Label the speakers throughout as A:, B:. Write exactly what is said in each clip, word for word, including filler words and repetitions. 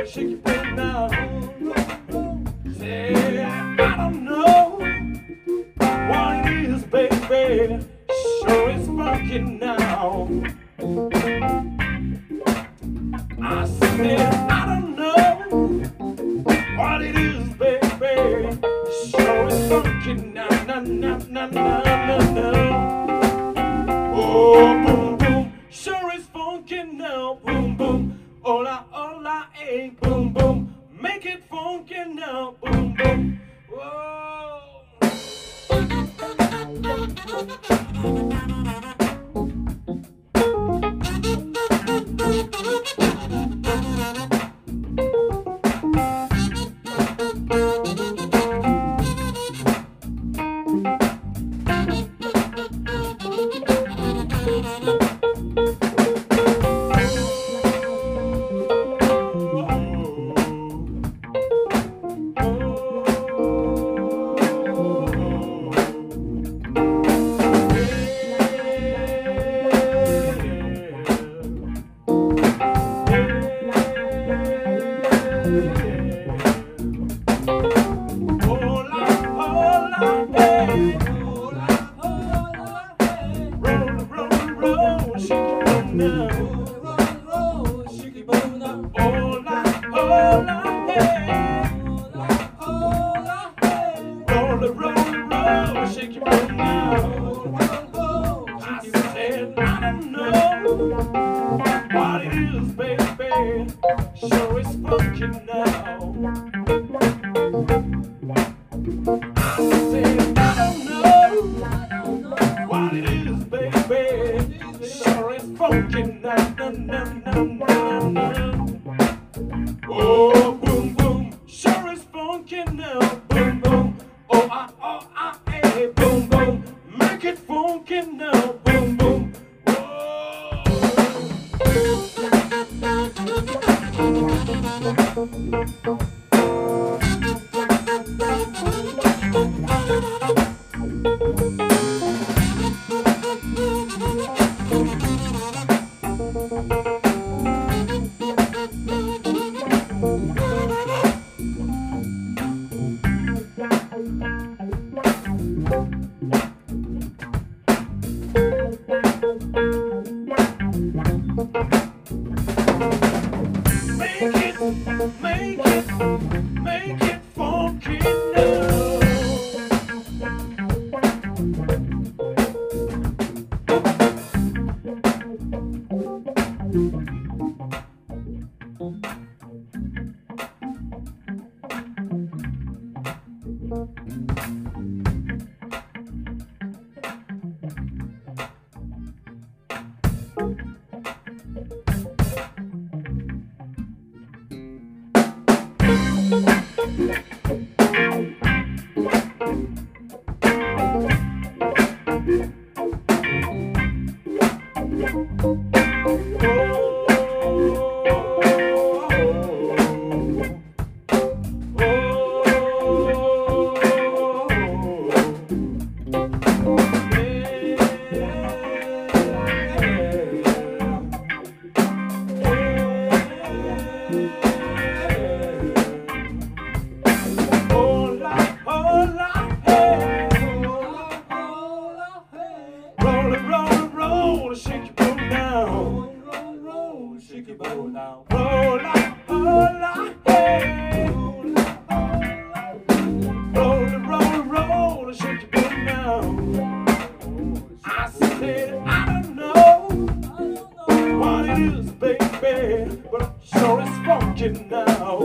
A: shake your booty now. Say, I don't know what it is, baby. Sure is funky now. I said, I don't know what it is, baby. Sure is funky now. Na, na, na, na, na, na. Oh, boom, boom. Sure is funky now. Boom, boom. Hola, hola, hey, boom, boom. Make it funky now. Boom, boom. Whoa. What it is, baby, sure is funky now. I said, I don't know what it is, baby, sure is funky now. Na, na, na, na, na. Oh, boom, boom, sure is funky now. Boom, boom, oh, ah, oh, ah, hey, boom, boom, make it funky now. Boom, boom. Make it, make it, make it funky now. Shake your booty now. Roll, roll, roll, shake your booty now. Roll up, roll up, hey. Roll, roll, roll, shake your booty now. I said I don't know what it is, baby, but I'm sure it's funky now.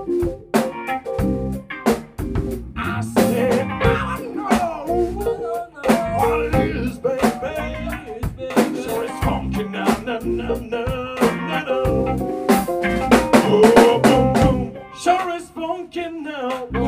A: I said I don't know what it is, baby. No, no, no, no. Oh, boom, boom, sure is funky now.